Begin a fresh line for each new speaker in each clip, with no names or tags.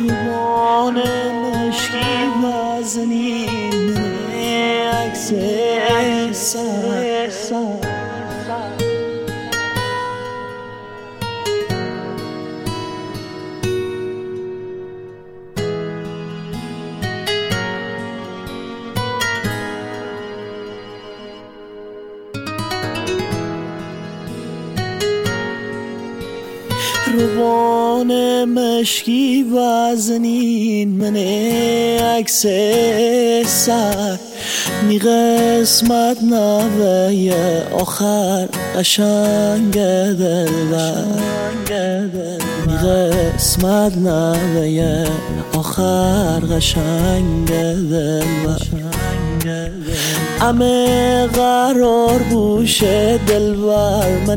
روبان مشکی وزنین عکس سر روبان مشکی وزنین من عکس سر می قسمت نوه آخر قشنگ دلبر می قسمت نوه آخر قشنگ دلبر همه قرار بوشه دلبر من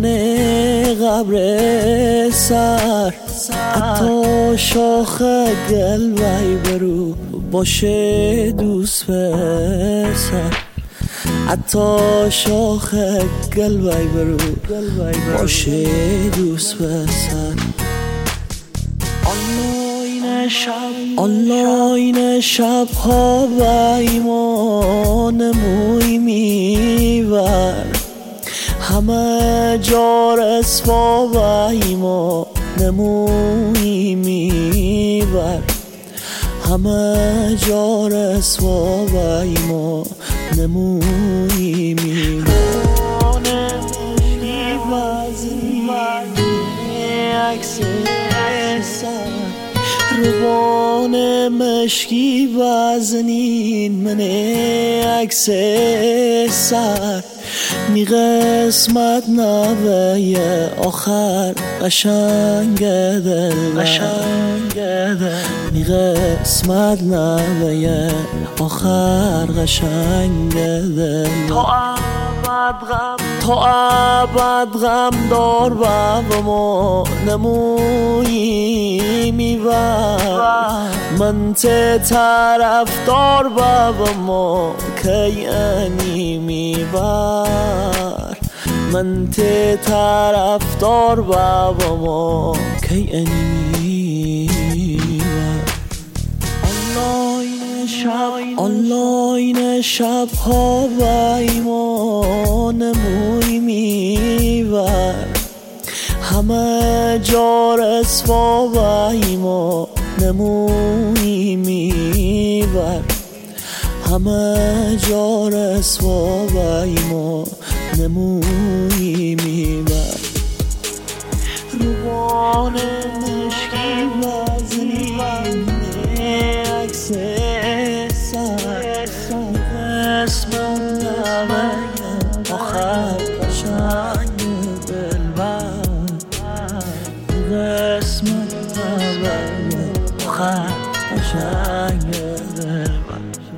قبر سر حتی شاخ گلوی برو باشه دوست پسر حتی شاخ گلوی برو باشه دوست پسر آنلاین شب ها و ایمان موی میور همه جا رسوا و ایمان موی میور همه جا رسوا و ایمان موی میور روبان مشکی وزنین من عکس سر می قسمت نوه آخر قشنگ دلبر می قسمت نوه آخر قشنگ دلبر تا ابد غم دار و ما نمویی میور من ته طرفدار و ما کی انی میور من ته طرفدار و ما کی انی میور آنلاین شب ها و ایمان موی میور همه جا رسوا و ایمان موی میور همه جا رسوا و ایمان موی میور روبان مشکی وزنین عکس قسمت نوه آخر قشنگ دلبر قسمت نوه آخر قشنگ دلبر